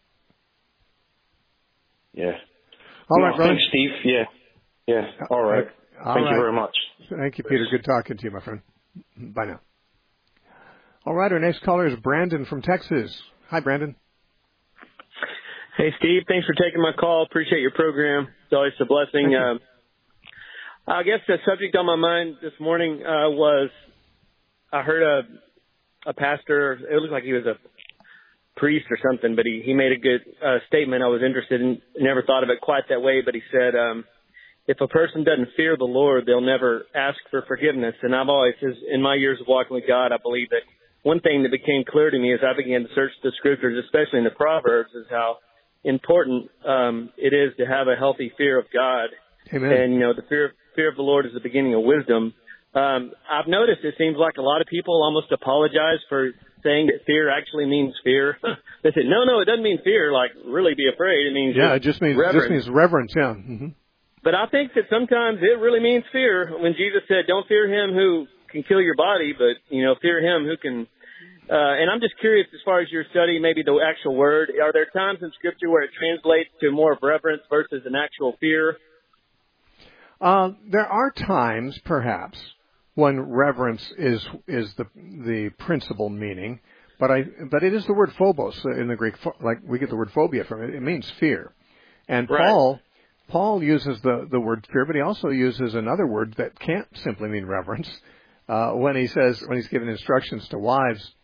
Speaker 6: Yeah.
Speaker 1: All
Speaker 6: no,
Speaker 1: right, brother.
Speaker 6: Thanks, Steve. Yeah. Yeah. All right.
Speaker 1: All
Speaker 6: Thank
Speaker 1: right.
Speaker 6: you very much.
Speaker 1: Thank you, Peter. Good talking to you, my friend. Bye now. All right. Our next caller is Brandon from Texas. Hi, Brandon.
Speaker 7: Hey, Steve. Thanks for taking my call. Appreciate your program. It's always a blessing. Um, I guess the subject on my mind this morning uh, was I heard a a pastor, it looked like he was a priest or something, but he, he made a good uh, statement I was interested in. Never thought of it quite that way, but he said, um, if a person doesn't fear the Lord, they'll never ask for forgiveness. And I've always, in my years of walking with God, I believe that one thing that became clear to me as I began to search the scriptures, especially in the Proverbs, is how important um, it is to have a healthy fear of God.
Speaker 1: Amen.
Speaker 7: And, you know, the fear, fear of the Lord is the beginning of wisdom. Um, I've noticed it seems like a lot of people almost apologize for saying that fear actually means fear. They say, no, no, it doesn't mean fear, like really be afraid. It means
Speaker 1: yeah, it just means
Speaker 7: reverence.
Speaker 1: Just means reverence. Yeah. Mm-hmm.
Speaker 7: But I think that sometimes it really means fear. When Jesus said, "Don't fear him who can kill your body, but you know, fear him who can." Uh, and I'm just curious, as far as your study, maybe the actual word. Are there times in Scripture where it translates to more of reverence versus an actual fear?
Speaker 1: Uh, there are times, perhaps, when reverence is is the the principal meaning, but I but it is the word phobos in the Greek, like we get the word phobia from it. It means fear, and
Speaker 7: right.
Speaker 1: Paul Paul uses the the word fear, but he also uses another word that can't simply mean reverence uh, when he says when he's giving instructions to wives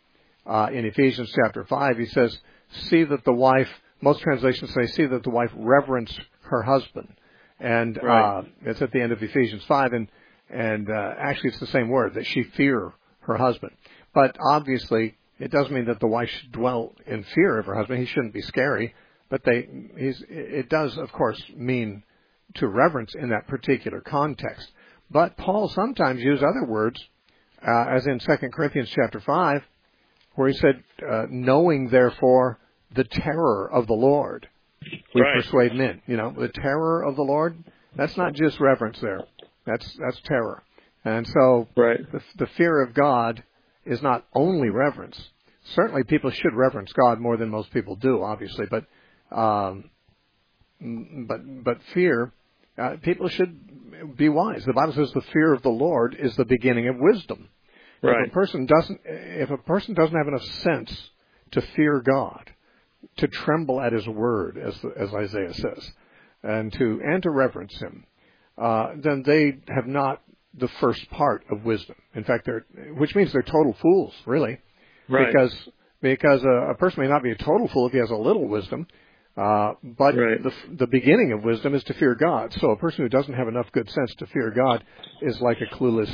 Speaker 1: Uh, in Ephesians chapter five, he says, see that the wife, most translations say, see that the wife reverence her husband. And
Speaker 7: right.
Speaker 1: uh, it's at the end of Ephesians five, and, and uh, actually it's the same word, that she fear her husband. But obviously, it doesn't mean that the wife should dwell in fear of her husband. He shouldn't be scary. But they, he's, it does, of course, mean to reverence in that particular context. But Paul sometimes used other words, uh, as in Second Corinthians chapter five, where he said, uh, knowing, therefore, the terror of the Lord, we
Speaker 7: right.
Speaker 1: persuade men. You know, the terror of the Lord, that's not just reverence there. That's that's terror. And so
Speaker 7: right.
Speaker 1: the, the fear of God is not only reverence. Certainly people should reverence God more than most people do, obviously, but um, but but fear, uh, people should be wise. The Bible says the fear of the Lord is the beginning of wisdom.
Speaker 7: Right.
Speaker 1: If a person doesn't, if a person doesn't have enough sense to fear God, to tremble at His word, as as Isaiah says, and to and to reverence Him, uh, then they have not the first part of wisdom. In fact, they're, which means they're total fools, really,
Speaker 7: right.
Speaker 1: because because a, a person may not be a total fool if he has a little wisdom, uh, but
Speaker 7: right.
Speaker 1: the the beginning of wisdom is to fear God. So a person who doesn't have enough good sense to fear God is like a clueless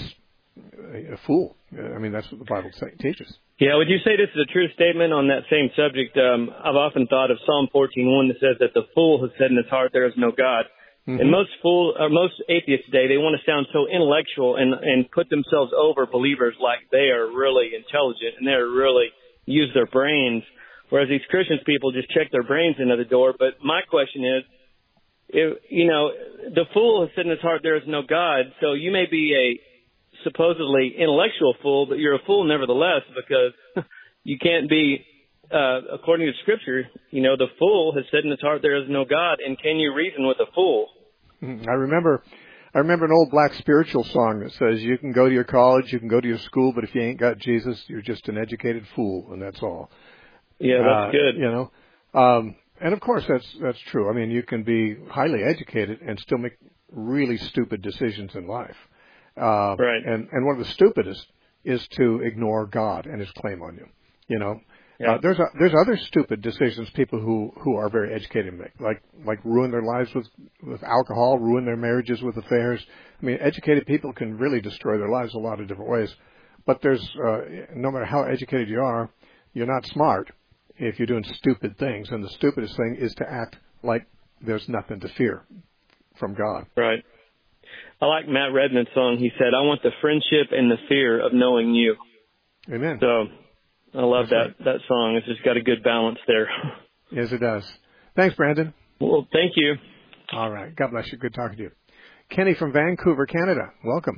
Speaker 1: a fool. I mean, that's what the Bible teaches.
Speaker 7: Yeah, would you say this is a true statement on that same subject? Um, I've often thought of Psalm fourteen one that says that the fool has said in his heart there is no God. Mm-hmm. And most fool, or most atheists today, they want to sound so intellectual and, and put themselves over believers like they are really intelligent and they're really use their brains, whereas these Christians people just check their brains into the door. But my question is, if, you know, the fool has said in his heart there is no God, so you may be a supposedly intellectual fool, but you're a fool nevertheless, because you can't be, uh, according to Scripture, you know, the fool has said in his heart there is no God, and can you reason with a fool?
Speaker 1: I remember I remember an old black spiritual song that says, you can go to your college, you can go to your school, but if you ain't got Jesus, you're just an educated fool, and that's all.
Speaker 7: Yeah, that's
Speaker 1: uh,
Speaker 7: good.
Speaker 1: You know, um, and of course that's that's true. I mean, you can be highly educated and still make really stupid decisions in life. Uh,
Speaker 7: right.
Speaker 1: And, and one of the stupidest is to ignore God and His claim on you. You know,
Speaker 7: yeah.
Speaker 1: uh, there's a, there's other stupid decisions people who, who are very educated make, like like ruin their lives with, with alcohol, ruin their marriages with affairs. I mean, educated people can really destroy their lives a lot of different ways. But there's uh, no matter how educated you are, you're not smart if you're doing stupid things. And the stupidest thing is to act like there's nothing to fear from God.
Speaker 7: Right. I like Matt Redman's song. He said, I want the friendship and the fear of knowing you.
Speaker 1: Amen.
Speaker 7: So I love
Speaker 1: That's
Speaker 7: that,
Speaker 1: right.
Speaker 7: that song. It's just got a good balance there.
Speaker 1: Yes, it does. Thanks, Brandon.
Speaker 7: Well, thank you.
Speaker 1: All right. God bless you. Good talking to you. Kenny from Vancouver, Canada. Welcome.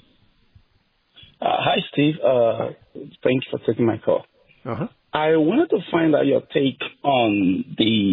Speaker 8: Uh, hi, Steve. Uh, thanks for taking my call.
Speaker 1: Uh-huh.
Speaker 8: I wanted to find out your take on the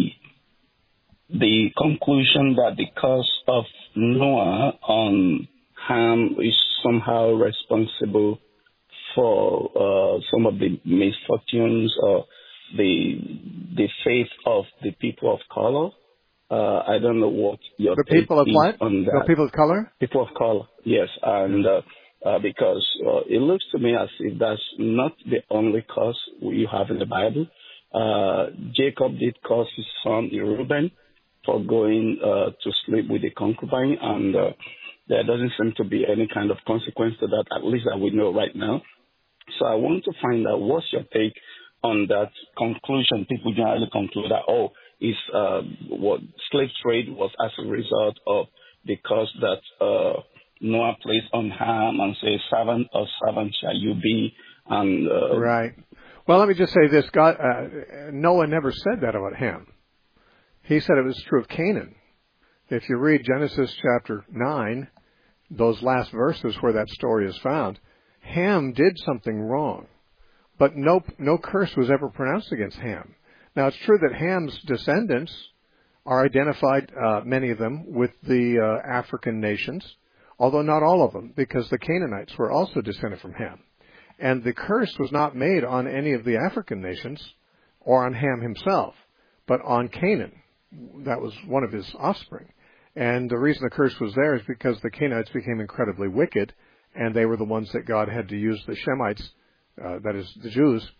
Speaker 8: the conclusion that the curse of Noah on Ham is somehow responsible for uh, some of the misfortunes or the the fate of the people of color. Uh, I don't know what your
Speaker 1: the
Speaker 8: take
Speaker 1: people of
Speaker 8: is
Speaker 1: what?
Speaker 8: on that.
Speaker 1: The people of color?
Speaker 8: People of color, yes, and uh, uh, because uh, it looks to me as if that's not the only curse you have in the Bible. Uh, Jacob did curse his son Reuben for going uh, to sleep with a concubine, and uh, there doesn't seem to be any kind of consequence to that, at least that we know right now. So I want to find out what's your take on that conclusion. People generally conclude that, oh, it's, uh, what slave trade was as a result of the curse that uh, Noah placed on Ham and says, servant or servant shall you be. And uh,
Speaker 1: right. Well, let me just say this. God, uh, Noah never said that about Ham. He said it was true of Canaan. If you read Genesis chapter nine, those last verses where that story is found, Ham did something wrong, but no no curse was ever pronounced against Ham. Now, it's true that Ham's descendants are identified, uh, many of them, with the uh, African nations, although not all of them, because the Canaanites were also descended from Ham. And the curse was not made on any of the African nations or on Ham himself, but on Canaan. That was one of his offspring. And the reason the curse was there is because the Canaanites became incredibly wicked, and they were the ones that God had to use the Shemites, uh, that is, the Jews,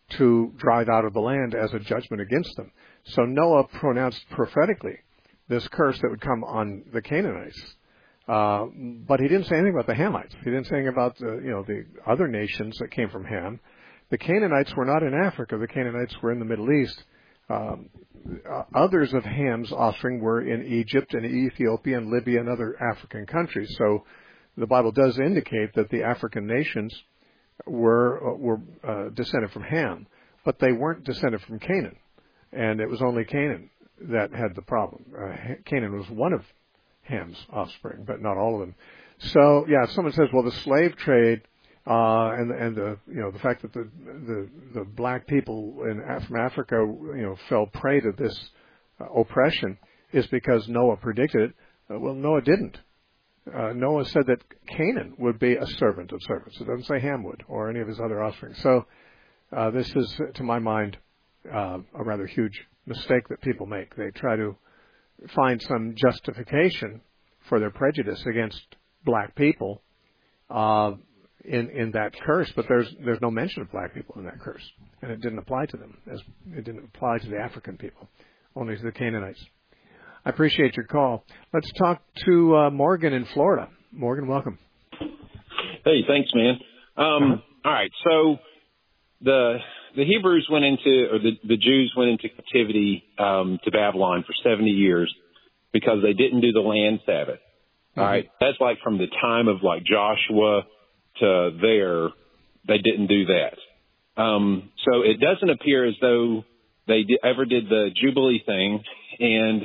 Speaker 1: to drive out of the land as a judgment against them. So Noah pronounced prophetically this curse that would come on the Canaanites. Uh, but he didn't say anything about the Hamites. He didn't say anything about the, you know, the other nations that came from Ham. The Canaanites were not in Africa. The Canaanites were in the Middle East. Um, uh, others of Ham's offspring were in Egypt and Ethiopia and Libya and other African countries. So the Bible does indicate that the African nations were uh, were uh, descended from Ham, but they weren't descended from Canaan. And it was only Canaan that had the problem. Uh, Canaan was one of Ham's offspring, but not all of them. So, yeah, if someone says, well, the slave trade uh, and and the you know the fact that the the, the black people in from Africa you know fell prey to this uh, oppression is because Noah predicted it. Uh, well, Noah didn't. Uh, Noah said that Canaan would be a servant of servants. It doesn't say Ham would or any of his other offspring. So uh, this is, to my mind, uh, a rather huge mistake that people make. They try to find some justification for their prejudice against black people uh, in in that curse, but there's there's no mention of black people in that curse, and it didn't apply to them, as it didn't apply to the African people, only to the Canaanites. I appreciate your call. Let's talk to uh, Morgan in Florida. Morgan, welcome.
Speaker 9: Hey, thanks, man. Um, uh-huh. All right, so the the Hebrews went into, or the, the Jews went into captivity um, to Babylon for seventy years because they didn't do the land Sabbath. Mm-hmm. All right, that's like from the time of like Joshua to there, they didn't do that. Um, so it doesn't appear as though they di- ever did the Jubilee thing, and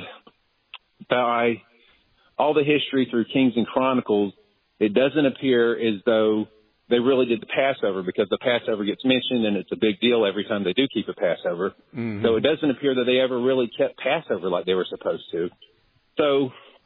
Speaker 9: by all the history through Kings and Chronicles, it doesn't appear as though they really did the Passover, because the Passover gets mentioned and it's a big deal every time they do keep a Passover. Mm-hmm. So it doesn't appear that they ever really kept Passover like they were supposed to. So,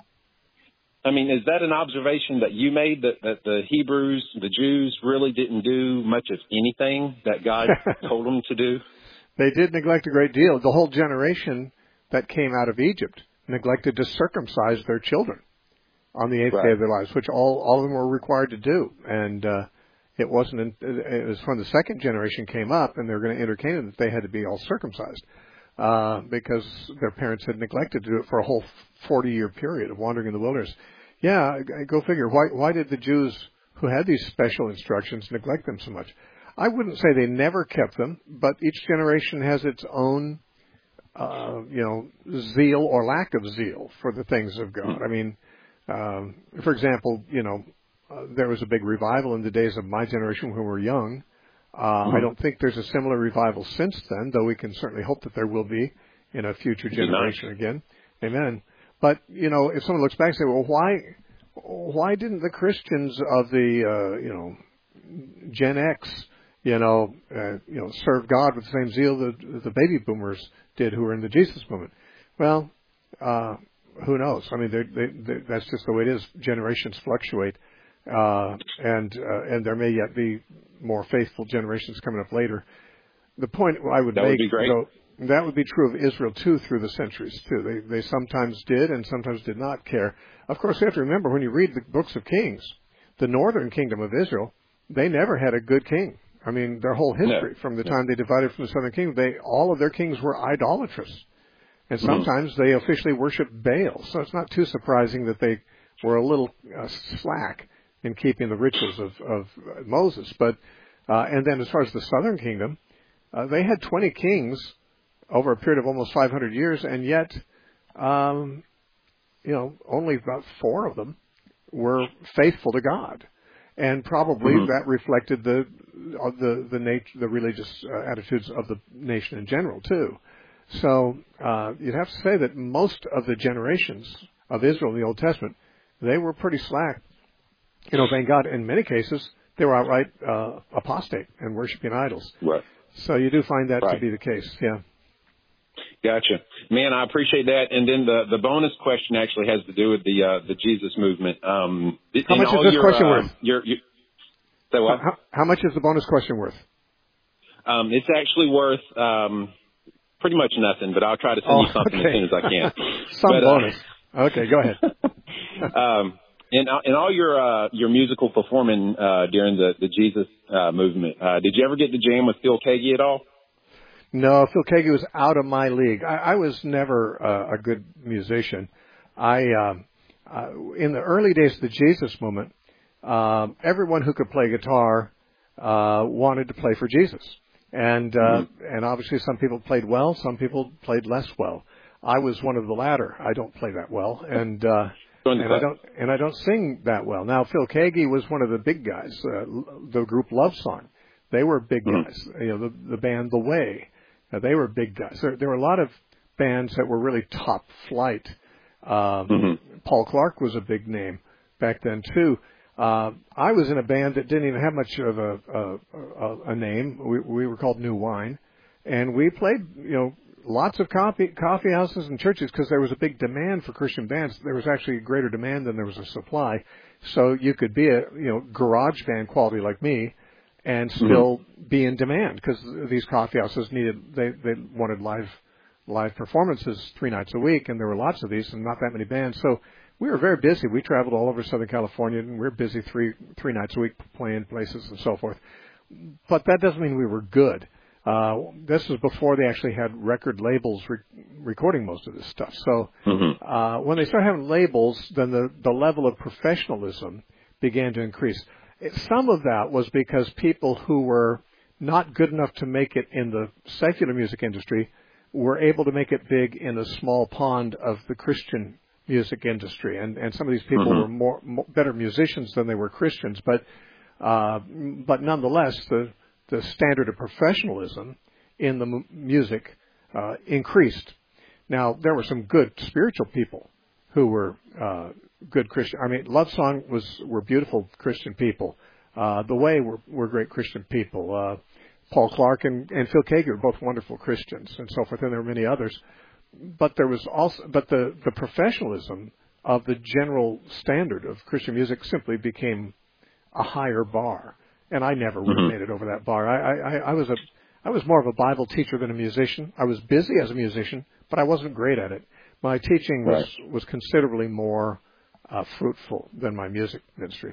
Speaker 9: I mean, is that an observation that you made, that, that the Hebrews, the Jews, really didn't do much of anything that God told them to do?
Speaker 1: They did neglect a great deal. The whole generation that came out of Egypt neglected to circumcise their children on the eighth right. day of their lives, which all, all of them were required to do. And uh, it wasn't, in, it was when the second generation came up and they were going to enter Canaan that they had to be all circumcised uh, because their parents had neglected to do it for a whole forty-year period of wandering in the wilderness. Yeah, go figure. Why, why did the Jews who had these special instructions neglect them so much? I wouldn't say they never kept them, but each generation has its own Uh, you know, zeal or lack of zeal for the things of God. I mean, um, for example, you know, uh, there was a big revival in the days of my generation when we were young. Uh, mm-hmm. I don't think there's a similar revival since then, though we can certainly hope that there will be in a future generation nice. again. Amen. But, you know, if someone looks back and say, well, why, why didn't the Christians of the, uh, you know, Gen X, you know, uh, you know, serve God with the same zeal that the baby boomers did who were in the Jesus movement? Well, uh, who knows? I mean, they, they, they, that's just the way it is. Generations fluctuate, uh, and uh, and there may yet be more faithful generations coming up later. The point I would
Speaker 9: that
Speaker 1: make,
Speaker 9: would be great.
Speaker 1: though, that would be true of Israel too through the centuries too. They they sometimes did and sometimes did not care. Of course, you have to remember when you read the books of Kings, the northern kingdom of Israel, they never had a good king. I mean, their whole history, no. from the time they divided from the southern kingdom, they all of their kings were idolatrous. And sometimes mm-hmm. they officially worshiped Baal. So it's not too surprising that they were a little uh, slack in keeping the rituals of, of Moses. But uh, and then as far as the southern kingdom, uh, they had twenty kings over a period of almost five hundred years, and yet, um, you know, only about four of them were faithful to God. And probably mm-hmm. that reflected the uh, the the, nat- the religious uh, attitudes of the nation in general too. So uh, you'd have to say that most of the generations of Israel in the Old Testament, they were pretty slack in obeying God. In many cases, they were outright uh, apostate and worshiping idols.
Speaker 9: Right.
Speaker 1: So you do find that
Speaker 9: right.
Speaker 1: to be the case. Yeah.
Speaker 9: Gotcha, man. I appreciate that. And then the, the bonus question actually has to do with the uh, the Jesus movement. Um,
Speaker 1: how much is this
Speaker 9: your,
Speaker 1: question
Speaker 9: uh,
Speaker 1: worth?
Speaker 9: Your, your, say what?
Speaker 1: How, how much is the bonus question worth?
Speaker 9: Um, it's actually worth um, pretty much nothing, but I'll try to send
Speaker 1: oh,
Speaker 9: you something
Speaker 1: okay.
Speaker 9: as soon as I can.
Speaker 1: Some
Speaker 9: but,
Speaker 1: bonus.
Speaker 9: Uh,
Speaker 1: okay, go ahead.
Speaker 9: um, in, in all your uh, your musical performing uh, during the the Jesus uh, movement, uh, did you ever get to jam with Phil Keaggy at all?
Speaker 1: No, Phil Keaggy was out of my league. I, I was never uh, a good musician. I um, uh, in the early days of the Jesus movement, um, everyone who could play guitar uh, wanted to play for Jesus, and uh, mm-hmm. and obviously some people played well, some people played less well. I was one of the latter. I don't play that well, and uh, and I don't and I don't sing that well. Now, Phil Keaggy was one of the big guys. Uh, the group Love Song, they were big mm-hmm. guys. You know, the the band The Way. Uh, they were big guys. There, there were a lot of bands that were really top flight. Um, mm-hmm. Paul Clark was a big name back then too. Uh, I was in a band that didn't even have much of a a, a, a name. We, we were called New Wine, and we played, you know, lots of coffee coffee houses and churches because there was a big demand for Christian bands. There was actually a greater demand than there was a supply. So you could be a you know garage band quality like me, and still mm-hmm. be in demand because these coffee houses needed, they, they wanted live, live performances three nights a week, and there were lots of these and not that many bands. So we were very busy. We traveled all over Southern California, and we were busy three, three nights a week playing places and so forth. But that doesn't mean we were good. Uh, this was before they actually had record labels re- recording most of this stuff. So, mm-hmm. uh, when they started having labels, then the, the level of professionalism began to increase. Some of that was because people who were not good enough to make it in the secular music industry were able to make it big in a small pond of the Christian music industry. And, and some of these people mm-hmm. were more, more better musicians than they were Christians. But uh, but nonetheless, the the standard of professionalism in the m- music uh, increased. Now, there were some good spiritual people who were uh, good Christian. I mean, Love Song was were beautiful Christian people. Uh, the Way were, were great Christian people. Uh, Paul Clark and, and Phil Keaggy were both wonderful Christians, and so forth. And there were many others. But there was also, but the, the professionalism of the general standard of Christian music simply became a higher bar. And I never would have made it over that bar. I, I, I was a, I was more of a Bible teacher than a musician. I was busy as a musician, but I wasn't great at it. My teaching was, right. was considerably more uh, fruitful than my music ministry.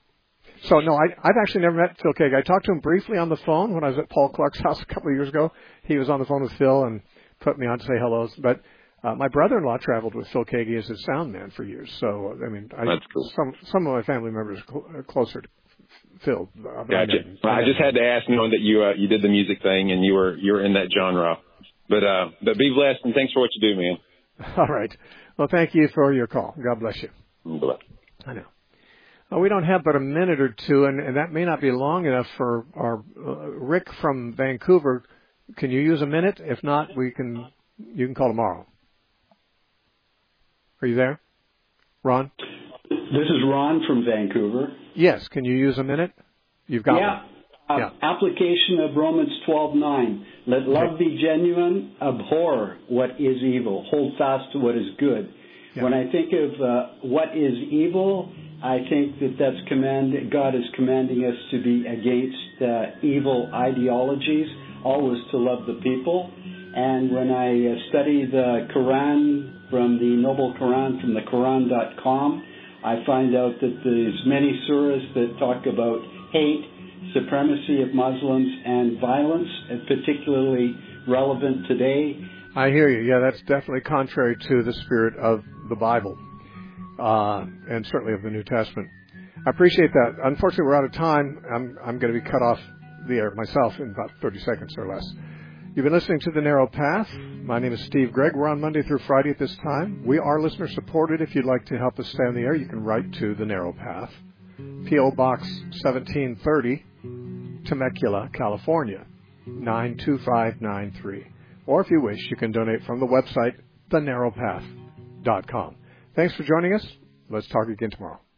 Speaker 1: So, no, I, I've actually never met Phil Keaggy. I talked to him briefly on the phone when I was at Paul Clark's house a couple of years ago. He was on the phone with Phil and put me on to say hellos. But uh, my brother-in-law traveled with Phil Keaggy as his sound man for years. So, I mean, I,
Speaker 9: That's cool.
Speaker 1: some some of my family members are cl- closer to Phil. Uh,
Speaker 9: gotcha. I, well, I just had to ask, knowing that you uh, you did the music thing and you were you were in that genre. But uh, but be blessed, and thanks for what you do, man.
Speaker 1: All right. Well, thank you for your call. God bless you.
Speaker 9: Bye.
Speaker 1: I know. Well, we don't have but a minute or two, and, and that may not be long enough for our uh, Rick from Vancouver. Can you use a minute? If not, we can. You can call tomorrow. Are you there, Ron?
Speaker 10: This is Ron from Vancouver.
Speaker 1: Yes. Can you use a minute? You've got
Speaker 10: yeah.
Speaker 1: one.
Speaker 10: Uh,
Speaker 1: yeah.
Speaker 10: Application of Romans twelve nine. Let love be genuine. Abhor what is evil. Hold fast to what is good. Yeah. When I think of uh, what is evil, I think that that's command. God is commanding us to be against uh, evil ideologies, always to love the people. And when I uh, study the Quran from the Noble Quran from the Quran dot com, I find out that there's many surahs that talk about hate, supremacy of Muslims, and violence, and particularly relevant today.
Speaker 1: I hear you. Yeah, that's definitely contrary to the spirit of the Bible, uh, and certainly of the New Testament. I appreciate that. Unfortunately, we're out of time. I'm, I'm going to be cut off the air myself in about thirty seconds or less. You've been listening to The Narrow Path. My name is Steve Gregg. We're on Monday through Friday at this time. We are listener-supported. If you'd like to help us stay on the air, you can write to The Narrow Path, P O. Box seventeen thirty, Temecula, California, nine two five nine three. Or if you wish, you can donate from the website, the narrow path dot com. Thanks for joining us. Let's talk again tomorrow.